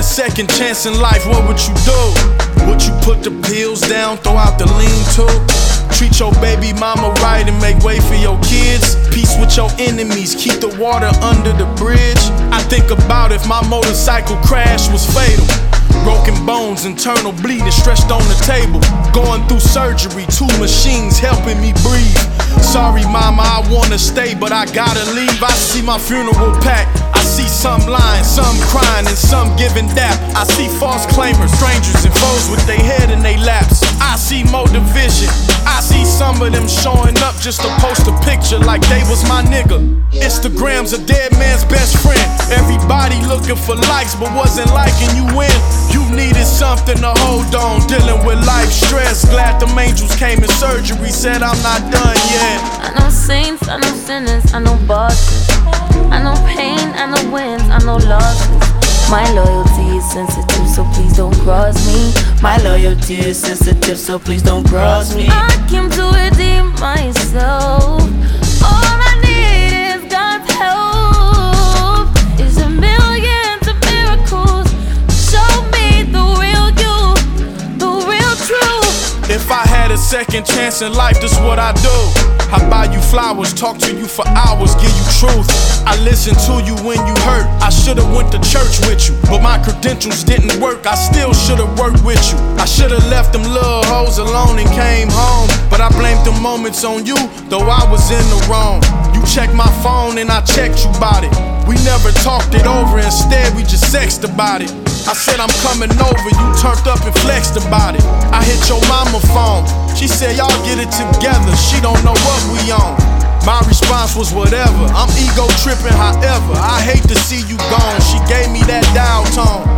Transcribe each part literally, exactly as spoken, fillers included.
second chance in life, what would you do? Would you put the pills down, throw out the lean too? Treat your baby mama right and make way for your kids. Peace with your enemies, keep the water under the bridge. I think about if my motorcycle crash was fatal. Broken bones, internal bleeding, stretched on the table. Going through surgery, two machines helping me breathe. Sorry mama, I wanna stay, but I gotta leave. I see my funeral packed, I see some lying, some crying, and some giving dap. I see false claimers, strangers and foes with their head in their laps. I see more division, I see some of them showing up just to post a picture like they was my nigga. Instagram's a dead man's best friend. Everybody looking for likes but wasn't liking you when you needed something to hold on, dealing with life stress. Glad the angels came in surgery, said I'm not done yet. I know saints, I know sinners, I know bosses, I know pain, I know wins, I know losses. My loyalty is sensitive, so please don't cross me. My loyalty is sensitive, so please don't cross me. I came to redeem myself. All I need is God's help. Is a million of miracles. Show me the real you, the real truth. If I had a second chance in life, this what I do. I buy you flowers, talk to you for hours, give you truth. I listen to you when you hurt. I should've went to church with you, but my credentials didn't work. I still should've worked with you. I should've left them little hoes alone and came home, but I blamed the moments on you, though I was in the wrong. You checked my phone and I checked you about it. We never talked it over, instead we just sexted about it. I said I'm coming over, you turned up and flexed about it. I hit your mama phone, she said y'all get it together, she don't know what we on. My response was whatever, I'm ego tripping however. I hate to see you gone, she gave me that dial tone.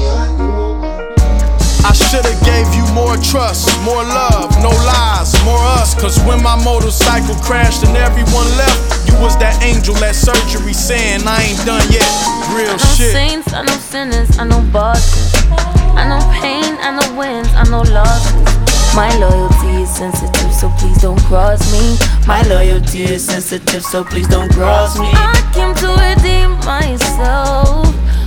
I should've gave you more trust, more love, no lies, more us. Cause when my motorcycle crashed and everyone left, you was that angel at surgery saying I ain't done yet. Real I know shit. saints, I know sinners, I know bosses, I know pain, I know wins, I know losses. My loyalty is sensitive, so please don't cross me. My loyalty is sensitive, so please don't cross me. I came to redeem myself.